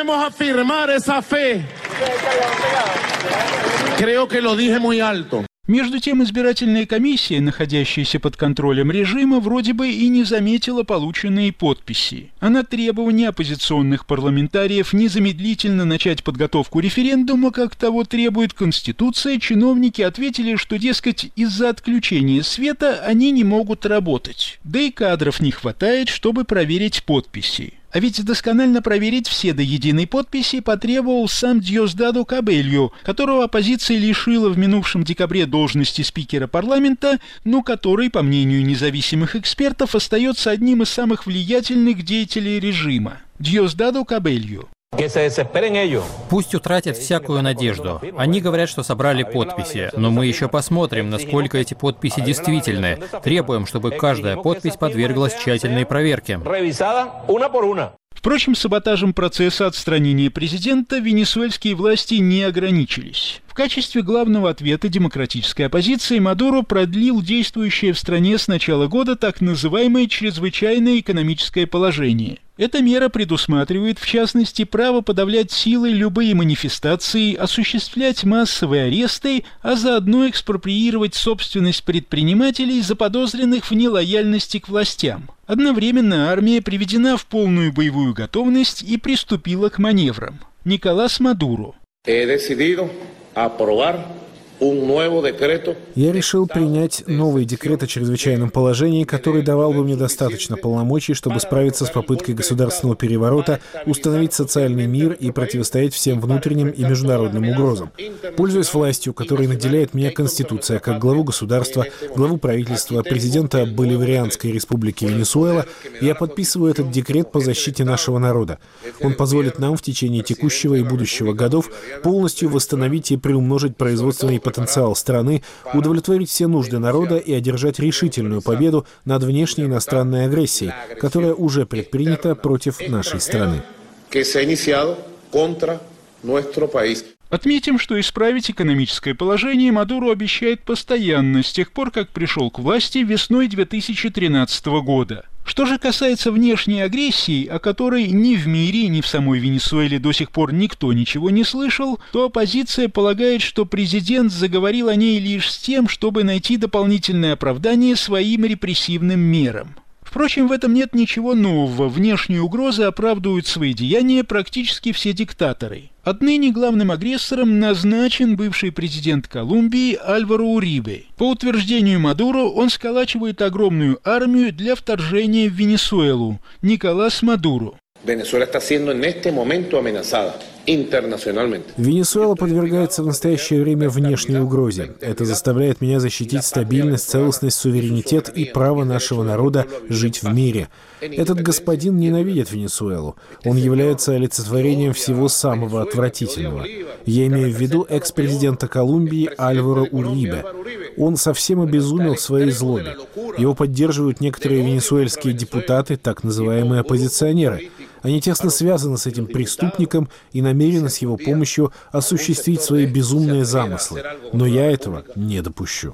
Между тем, избирательная комиссия, находящаяся под контролем режима, вроде бы и не заметила полученные подписи. А на требования оппозиционных парламентариев незамедлительно начать подготовку референдума, как того требует Конституция, чиновники ответили, что, дескать, из-за отключения света они не могут работать. Да и кадров не хватает, чтобы проверить подписи. А ведь досконально проверить все до единой подписи потребовал сам Диосдадо Кабельо, которого оппозиция лишила в минувшем декабре должности спикера парламента, но который, по мнению независимых экспертов, остается одним из самых влиятельных деятелей режима. Диосдадо Кабельо. Пусть утратят всякую надежду. Они говорят, что собрали подписи, но мы еще посмотрим, насколько эти подписи действительны. Требуем, чтобы каждая подпись подверглась тщательной проверке. Впрочем, саботажем процесса отстранения президента венесуэльские власти не ограничились. В качестве главного ответа демократической оппозиции Мадуро продлил действующее в стране с начала года так называемое чрезвычайное экономическое положение. Эта мера предусматривает, в частности, право подавлять силой любые манифестации, осуществлять массовые аресты, а заодно экспроприировать собственность предпринимателей, заподозренных в нелояльности к властям. Одновременно армия приведена в полную боевую готовность и приступила к маневрам. Николас Мадуро. Я решил принять новый декрет о чрезвычайном положении, который давал бы мне достаточно полномочий, чтобы справиться с попыткой государственного переворота, установить социальный мир и противостоять всем внутренним и международным угрозам. Пользуясь властью, которой наделяет меня Конституция как главу государства, главу правительства, президента Боливарианской республики Венесуэла, я подписываю этот декрет по защите нашего народа. Он позволит нам в течение текущего и будущего годов полностью восстановить и приумножить производственный потенциал страны, удовлетворить все нужды народа и одержать решительную победу над внешней иностранной агрессией, которая уже предпринята против нашей страны. Отметим, что исправить экономическое положение Мадуро обещает постоянно, с тех пор, как пришел к власти весной 2013 года. Что же касается внешней агрессии, о которой ни в мире, ни в самой Венесуэле до сих пор никто ничего не слышал, то оппозиция полагает, что президент заговорил о ней лишь с тем, чтобы найти дополнительное оправдание своим репрессивным мерам. Впрочем, в этом нет ничего нового. Внешние угрозы оправдывают свои деяния практически все диктаторы. Отныне главным агрессором назначен бывший президент Колумбии Альваро Урибе. По утверждению Мадуро, он сколачивает огромную армию для вторжения в Венесуэлу. Николас Мадуро. Венесуэла подвергается в настоящее время внешней угрозе. Это заставляет меня защитить стабильность, целостность, суверенитет и право нашего народа жить в мире. Этот господин ненавидит Венесуэлу. Он является олицетворением всего самого отвратительного. Я имею в виду экс-президента Колумбии Альваро Урибе. Он совсем обезумел в своей злобе. Его поддерживают некоторые венесуэльские депутаты, так называемые оппозиционеры. Они тесно связаны с этим преступником и намерены с его помощью осуществить свои безумные замыслы. Но я этого не допущу.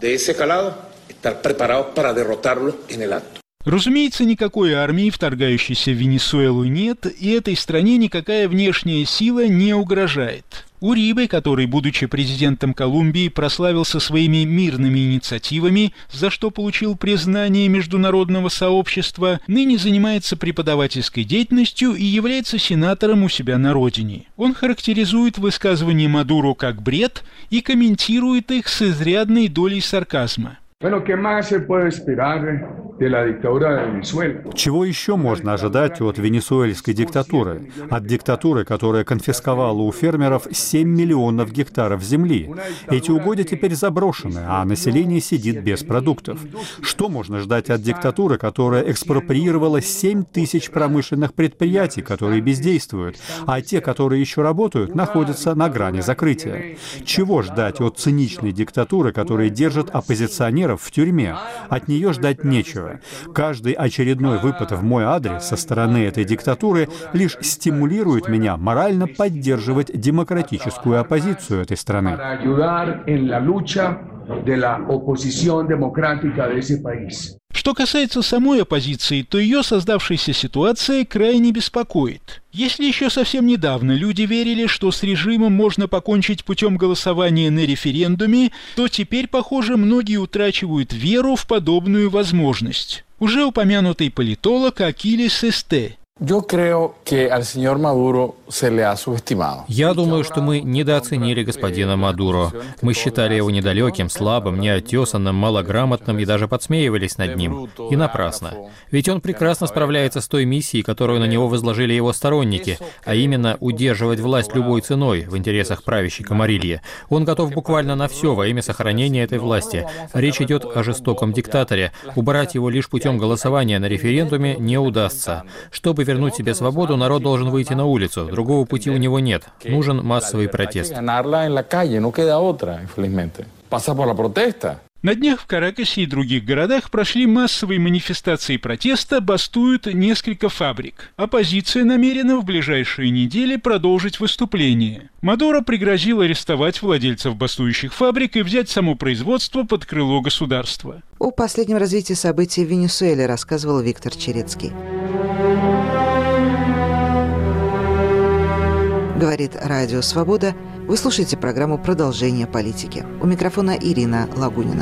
Разумеется, никакой армии, вторгающейся в Венесуэлу, нет, и этой стране никакая внешняя сила не угрожает. Урибе, который, будучи президентом Колумбии, прославился своими мирными инициативами, за что получил признание международного сообщества, ныне занимается преподавательской деятельностью и является сенатором у себя на родине. Он характеризует высказывания Мадуро как бред и комментирует их с изрядной долей сарказма. Чего еще можно ожидать от венесуэльской диктатуры? От диктатуры, которая конфисковала у фермеров 7 миллионов гектаров земли. Эти угодья теперь заброшены, а население сидит без продуктов. Что можно ждать от диктатуры, которая экспроприировала 7 тысяч промышленных предприятий, которые бездействуют, а те, которые еще работают, находятся на грани закрытия? Чего ждать от циничной диктатуры, которая держит оппозиционеров в тюрьме? От нее ждать нечего. Каждый очередной выпад в мой адрес со стороны этой диктатуры лишь стимулирует меня морально поддерживать демократическую оппозицию этой страны. Что касается самой оппозиции, то ее создавшаяся ситуация крайне беспокоит. Если еще совсем недавно люди верили, что с режимом можно покончить путем голосования на референдуме, то теперь, похоже, многие утрачивают веру в подобную возможность. Уже упомянутый политолог Акилес Эсте. Я думаю, что мы недооценили господина Мадуро. Мы считали его недалеким, слабым, неотесанным, малограмотным и даже подсмеивались над ним. И напрасно. Ведь он прекрасно справляется с той миссией, которую на него возложили его сторонники, а именно удерживать власть любой ценой в интересах правящей Камарильи. Он готов буквально на все во имя сохранения этой власти. Речь идет о жестоком диктаторе. Убрать его лишь путем голосования на референдуме не удастся. Чтобы вернуть себе свободу, народ должен выйти на улицу. Другого пути у него нет. Нужен массовый протест. На днях в Каракасе и других городах прошли массовые манифестации протеста, бастуют несколько фабрик. Оппозиция намерена в ближайшие недели продолжить выступление. Мадуро пригрозил арестовать владельцев бастующих фабрик и взять само производство под крыло государства. О последнем развитии событий в Венесуэле рассказывал Виктор Черецкий. Говорит Радио Свобода. Вы слушаете программу «Продолжение политики». У микрофона Ирина Лагунина.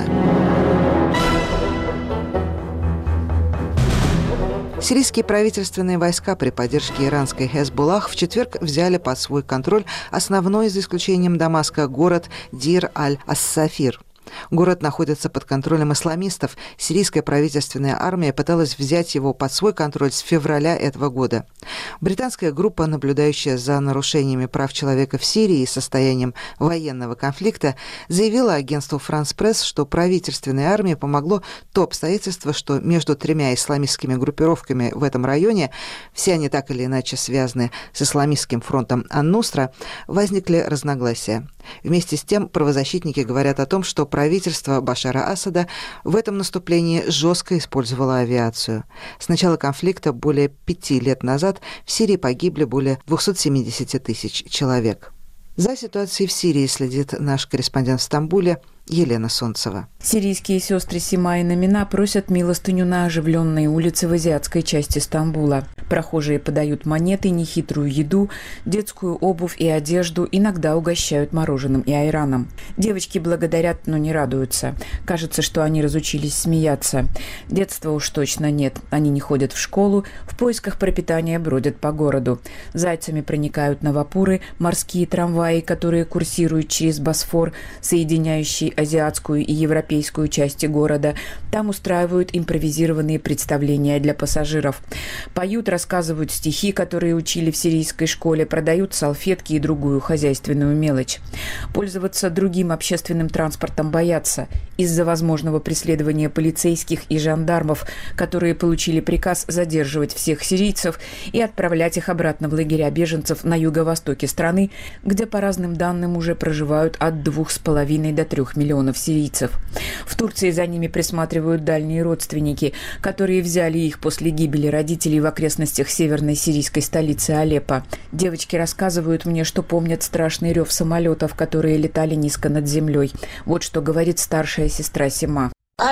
Сирийские правительственные войска при поддержке иранской Хезболлах в четверг взяли под свой контроль основной, за исключением Дамаска, город Дир-аль-Ас-Сафир. Город находится под контролем исламистов. Сирийская правительственная армия пыталась взять его под свой контроль с февраля этого года. Британская группа, наблюдающая за нарушениями прав человека в Сирии и состоянием военного конфликта, заявила агентству «Франс Пресс», что правительственной армии помогло то обстоятельство, что между тремя исламистскими группировками в этом районе, все они так или иначе связаны с исламистским фронтом Ан-Нусра, возникли разногласия. Вместе с тем правозащитники говорят о том, что правительство Башара Асада в этом наступлении жестко использовало авиацию. С начала конфликта более 5 лет назад в Сирии погибли более 270 тысяч человек. За ситуацией в Сирии следит наш корреспондент в Стамбуле Елена Солнцева. Сирийские сестры Сима и Намина просят милостыню на оживленной улице в азиатской части Стамбула. Прохожие подают монеты, нехитрую еду, детскую обувь и одежду, иногда угощают мороженым и айраном. Девочки благодарят, но не радуются. Кажется, что они разучились смеяться. Детства уж точно нет. Они не ходят в школу, в поисках пропитания бродят по городу. Зайцами проникают на вапуры, морские трамваи, которые курсируют через Босфор, соединяющий азиатскую и европейскую части города. Там устраивают импровизированные представления для пассажиров. Поют, рассказывают стихи, которые учили в сирийской школе, продают салфетки и другую хозяйственную мелочь. Пользоваться другим общественным транспортом боятся из-за возможного преследования полицейских и жандармов, которые получили приказ задерживать всех сирийцев и отправлять их обратно в лагеря беженцев на юго-востоке страны, где, по разным данным, уже проживают от 2,5 до 3 миллионов сирийцев. В Турции за ними присматривают дальние родственники, которые взяли их после гибели родителей в окрестностях северной сирийской столицы Алеппо. Девочки рассказывают мне, что помнят страшный рев самолетов, которые летали низко над землей. Вот что говорит старшая сестра Сима.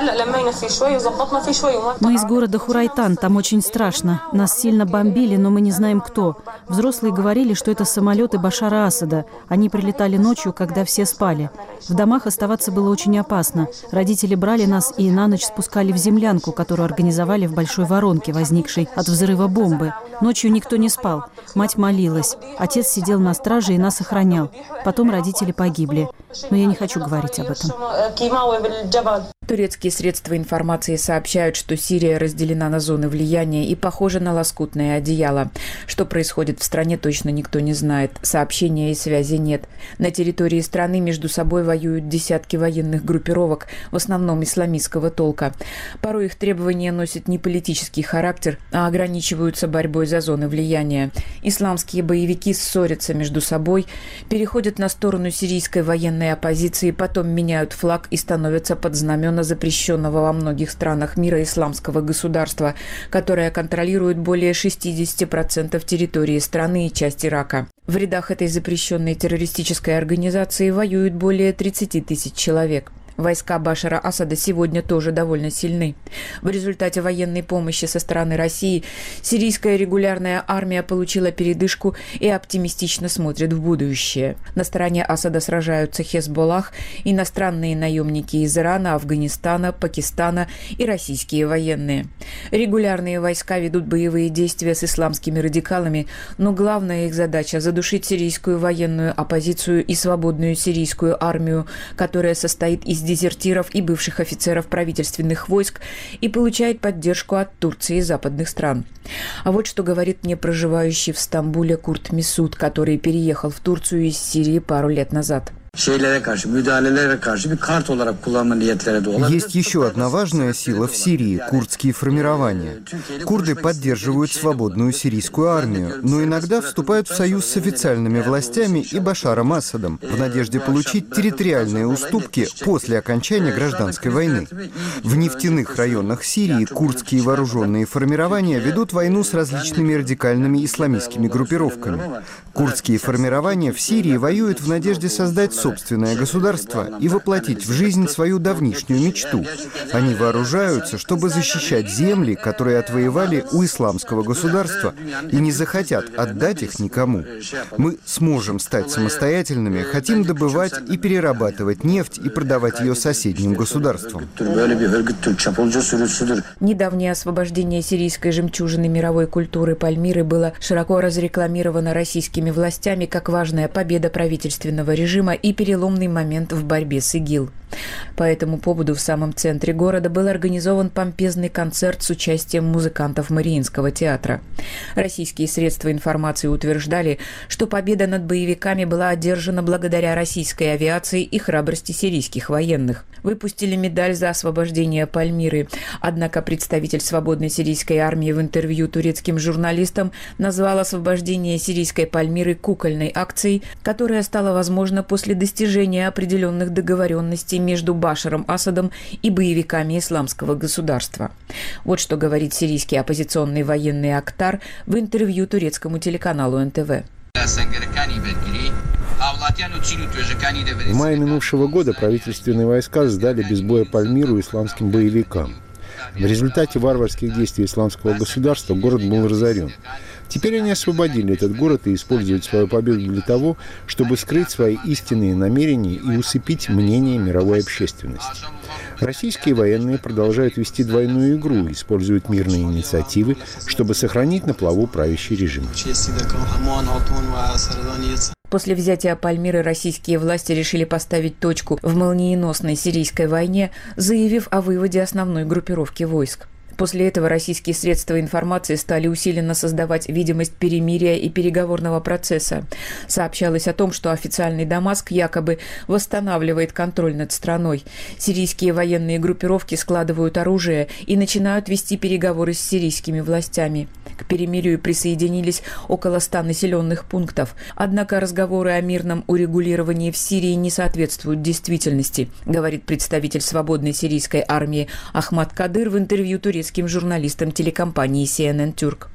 Мы из города Хурайтан, там очень страшно. Нас сильно бомбили, но мы не знаем кто. Взрослые говорили, что это самолеты Башара Асада. Они прилетали ночью, когда все спали. В домах оставаться было очень опасно. Родители брали нас и на ночь спускали в землянку, которую организовали в большой воронке, возникшей от взрыва бомбы. Ночью никто не спал. Мать молилась. Отец сидел на страже и нас охранял. Потом родители погибли. Но я не хочу говорить об этом. Турецкие средства информации сообщают, что Сирия разделена на зоны влияния и похожа на лоскутное одеяло. Что происходит в стране, точно никто не знает. Сообщения и связи нет. На территории страны между собой воюют десятки военных группировок, в основном исламистского толка. Порой их требования носят не политический характер, а ограничиваются борьбой за зоны влияния. Исламские боевики ссорятся между собой, переходят на сторону сирийской военной оппозиции, потом меняют флаг и становятся под знамена запрещенного во многих странах мира исламского государства, которое контролирует более 60% территории страны и часть Ирака. В рядах этой запрещенной террористической организации воюют более 30 тысяч человек. Войска Башара Асада сегодня тоже довольно сильны. В результате военной помощи со стороны России сирийская регулярная армия получила передышку и оптимистично смотрит в будущее. На стороне Асада сражаются Хезболлах, иностранные наемники из Ирана, Афганистана, Пакистана и российские военные. Регулярные войска ведут боевые действия с исламскими радикалами, но главная их задача – задушить сирийскую военную оппозицию и свободную сирийскую армию, которая состоит из дезертиров и бывших офицеров правительственных войск и получает поддержку от Турции и западных стран. А вот что говорит мне проживающий в Стамбуле Курт Месуд, который переехал в Турцию из Сирии пару лет назад. Есть еще одна важная сила в Сирии – курдские формирования. Курды поддерживают свободную сирийскую армию, но иногда вступают в союз с официальными властями и Башаром Асадом в надежде получить территориальные уступки после окончания гражданской войны. В нефтяных районах Сирии курдские вооруженные формирования ведут войну с различными радикальными исламистскими группировками. Курдские формирования в Сирии воюют в надежде создать собственное государство и воплотить в жизнь свою давнишнюю мечту. Они вооружаются, чтобы защищать земли, которые отвоевали у исламского государства, и не захотят отдать их никому. Мы сможем стать самостоятельными, хотим добывать и перерабатывать нефть и продавать ее соседним государствам. Недавнее освобождение сирийской жемчужины мировой культуры Пальмиры было широко разрекламировано российскими властями как важная победа правительственного режима и переломный момент в борьбе с ИГИЛ. По этому поводу в самом центре города был организован помпезный концерт с участием музыкантов Мариинского театра. Российские средства информации утверждали, что победа над боевиками была одержана благодаря российской авиации и храбрости сирийских военных. Выпустили медаль за освобождение Пальмиры. Однако представитель свободной сирийской армии в интервью турецким журналистам назвал освобождение сирийской Пальмиры кукольной акцией, которая стала возможна после достижения определенных договоренностей между Башаром Асадом и боевиками исламского государства. Вот что говорит сирийский оппозиционный военный Актар в интервью турецкому телеканалу НТВ. В мае минувшего года правительственные войска сдали без боя Пальмиру исламским боевикам. В результате варварских действий исламского государства город был разорен. Теперь они освободили этот город и используют свою победу для того, чтобы скрыть свои истинные намерения и усыпить мнение мировой общественности. Российские военные продолжают вести двойную игру, используют мирные инициативы, чтобы сохранить на плаву правящий режим. После взятия Пальмиры российские власти решили поставить точку в молниеносной сирийской войне, заявив о выводе основной группировки войск. После этого российские средства информации стали усиленно создавать видимость перемирия и переговорного процесса. Сообщалось о том, что официальный Дамаск якобы восстанавливает контроль над страной. Сирийские военные группировки складывают оружие и начинают вести переговоры с сирийскими властями. К перемирию присоединились около 100 населенных пунктов. Однако разговоры о мирном урегулировании в Сирии не соответствуют действительности, говорит представитель свободной сирийской армии Ахмад Кадыр в интервью турецким журналистам телекомпании CNN Türk.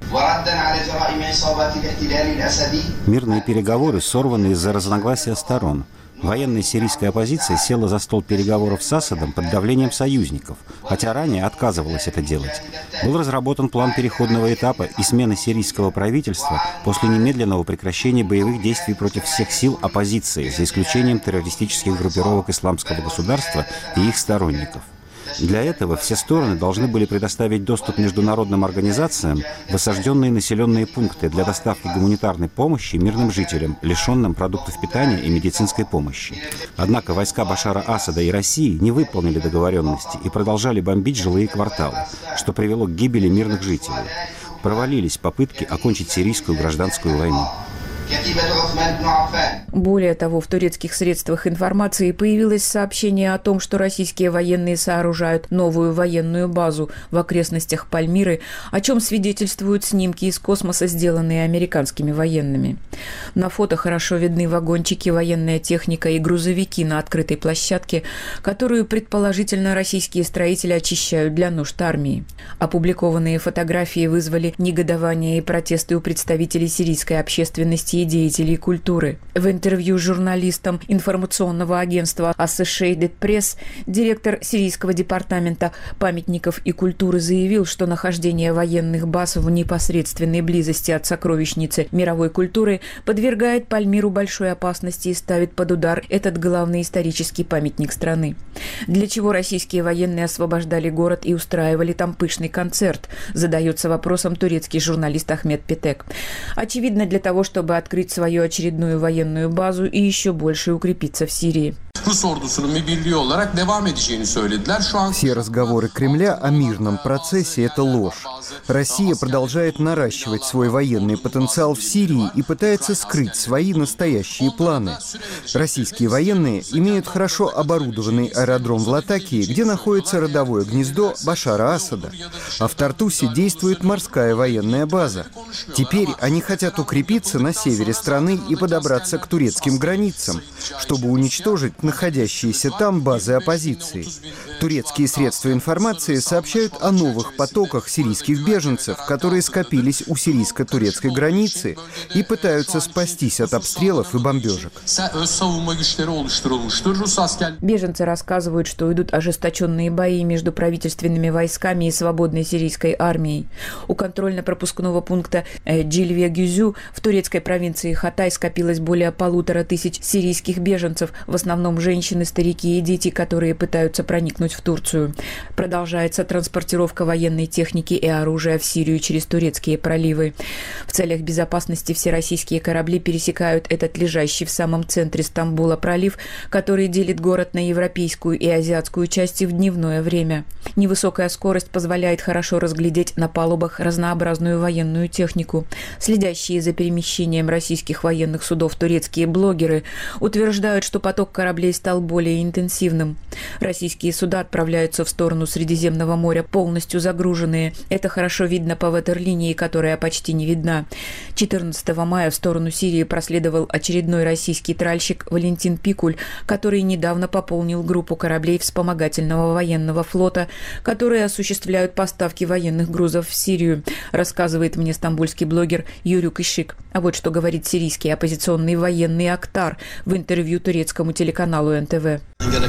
Мирные переговоры сорваны из-за разногласия сторон. Военная сирийская оппозиция села за стол переговоров с Асадом под давлением союзников, хотя ранее отказывалась это делать. Был разработан план переходного этапа и смены сирийского правительства после немедленного прекращения боевых действий против всех сил оппозиции, за исключением террористических группировок исламского государства и их сторонников. Для этого все стороны должны были предоставить доступ международным организациям в осажденные населенные пункты для доставки гуманитарной помощи мирным жителям, лишенным продуктов питания и медицинской помощи. Однако войска Башара Асада и России не выполнили договоренности и продолжали бомбить жилые кварталы, что привело к гибели мирных жителей. Провалились попытки окончить сирийскую гражданскую войну. Более того, в турецких средствах информации появилось сообщение о том, что российские военные сооружают новую военную базу в окрестностях Пальмиры, о чем свидетельствуют снимки из космоса, сделанные американскими военными. На фото хорошо видны вагончики, военная техника и грузовики на открытой площадке, которую, предположительно, российские строители очищают для нужд армии. Опубликованные фотографии вызвали негодование и протесты у представителей сирийской общественности и деятелей культуры. В интервью журналистам информационного агентства Associated Press директор сирийского департамента памятников и культуры заявил, что нахождение военных баз в непосредственной близости от сокровищницы мировой культуры подвергает Пальмиру большой опасности и ставит под удар этот главный исторический памятник страны. Для чего российские военные освобождали город и устраивали там пышный концерт, задается вопросом турецкий журналист Ахмед Петек. Очевидно, для того, чтобы открыть свою очередную военную базу и еще больше укрепиться в Сирии. Все разговоры Кремля о мирном процессе – это ложь. Россия продолжает наращивать свой военный потенциал в Сирии и пытается скрыть свои настоящие планы. Российские военные имеют хорошо оборудованный аэродром в Латакии, где находится родовое гнездо Башара Асада, а в Тартусе действует морская военная база. Теперь они хотят укрепиться на севере страны и подобраться к турецким границам, чтобы уничтожить находящиеся там базы оппозиции. Турецкие средства информации сообщают о новых потоках сирийских беженцев, которые скопились у сирийско-турецкой границы и пытаются спастись от обстрелов и бомбежек. Беженцы рассказывают, что идут ожесточенные бои между правительственными войсками и свободной сирийской армией. У контрольно-пропускного пункта Джилве-Гюзю в турецкой провинции Хатай скопилось более 1500 сирийских беженцев, в основном женщины, старики и дети, которые пытаются проникнуть в Турцию. Продолжается транспортировка военной техники и оружия в Сирию через турецкие проливы. В целях безопасности все российские корабли пересекают этот лежащий в самом центре Стамбула пролив, который делит город на европейскую и азиатскую части в дневное время. Невысокая скорость позволяет хорошо разглядеть на палубах разнообразную военную технику. Следящие за перемещением российских военных судов турецкие блогеры утверждают, что поток кораблей стал более интенсивным. Российские суда отправляются в сторону Средиземного моря полностью загруженные. Это хорошо видно по ватерлинии, которая почти не видна. 14 мая в сторону Сирии проследовал очередной российский тральщик Валентин Пикуль, который недавно пополнил группу кораблей вспомогательного военного флота, которые осуществляют поставки военных грузов в Сирию, рассказывает мне стамбульский блогер Юрюк Ишик. А вот что говорит сирийский оппозиционный военный Актар в интервью турецкому телеканалу НТВ.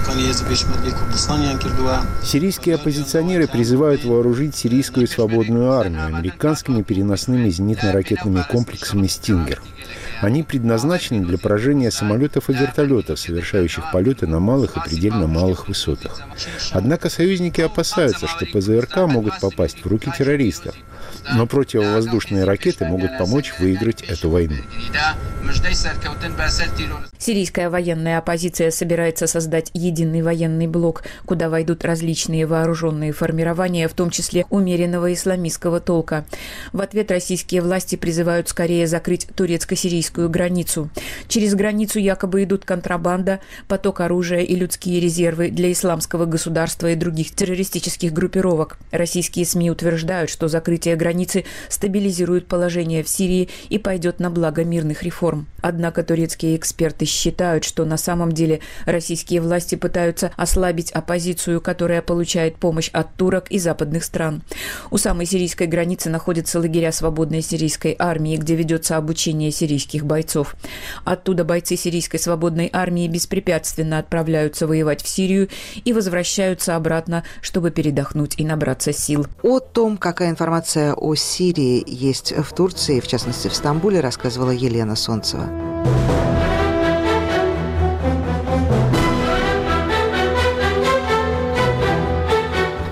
Сирийские оппозиционеры призывают вооружить сирийскую свободную армию американскими переносными зенитно-ракетными комплексами «Стингер». Они предназначены для поражения самолетов и вертолетов, совершающих полеты на малых и предельно малых высотах. Однако союзники опасаются, что ПЗРК могут попасть в руки террористов. Но противовоздушные ракеты могут помочь выиграть эту войну. Сирийская военная оппозиция собирается создать единый военный блок, куда войдут различные вооруженные формирования, в том числе умеренного исламистского толка. В ответ российские власти призывают скорее закрыть турецко-сирийскую границу. Через границу якобы идут контрабанда, поток оружия и людские резервы для исламского государства и других террористических группировок. Российские СМИ утверждают, что закрытие границы стабилизирует положение в Сирии и пойдет на благо мирных реформ. Однако турецкие эксперты считают, что на самом деле российские власти пытаются ослабить оппозицию, которая получает помощь от турок и западных стран. У самой сирийской границы находятся лагеря свободной сирийской армии, где ведется обучение сирийских бойцов. Оттуда бойцы сирийской свободной армии беспрепятственно отправляются воевать в Сирию и возвращаются обратно, чтобы передохнуть и набраться сил. О том, какая информация о Сирии есть в Турции, в частности в Стамбуле, рассказывала Елена Солнцева.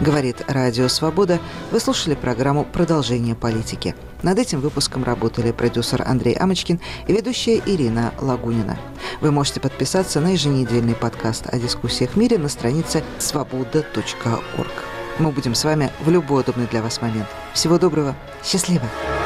Говорит Радио Свобода. Вы слушали программу «Продолжение политики». Над этим выпуском работали продюсер Андрей Амочкин и ведущая Ирина Лагунина. Вы можете подписаться на еженедельный подкаст о дискуссиях в мире на странице svoboda.org. Мы будем с вами в любой удобный для вас момент. Всего доброго. Счастливо.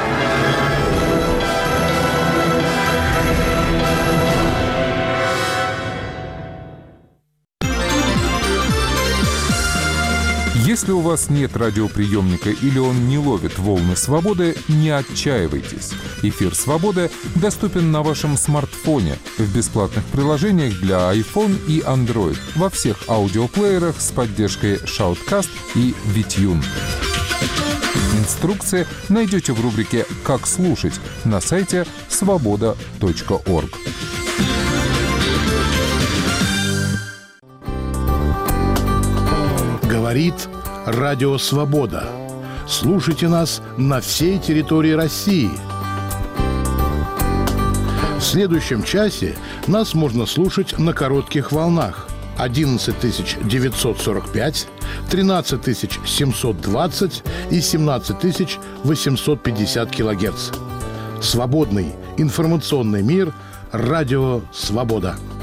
Если у вас нет радиоприемника или он не ловит волны свободы, не отчаивайтесь. Эфир «Свободы» доступен на вашем смартфоне в бесплатных приложениях для iPhone и Android во всех аудиоплеерах с поддержкой Shoutcast и VTune. Инструкции найдете в рубрике «Как слушать» на сайте svoboda.org. Говорит Радио Свобода. Слушайте нас на всей территории России. В следующем часе нас можно слушать на коротких волнах 11 945, 13 720 и 17 850 килогерц. Свободный информационный мир. Радио Свобода.